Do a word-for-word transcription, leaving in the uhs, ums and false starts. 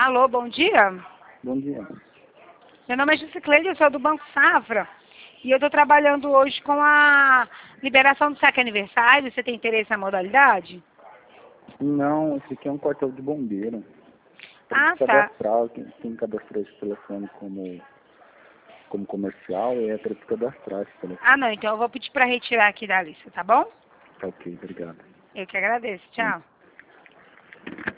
Alô, bom dia. Bom dia. Meu nome é Jusicleide, eu sou do Banco Safra. E eu estou trabalhando hoje com a liberação do saque aniversário. Você tem interesse na modalidade? Não, esse aqui é um quartel de bombeiro. Ah, Para tá. cadastrar, quem, quem cadastrou esse telefone como, como comercial é para cadastrar esse telefone. Ah, não. Então eu vou pedir para retirar aqui da lista, tá bom? Tá ok, obrigado. Eu que agradeço. Tchau.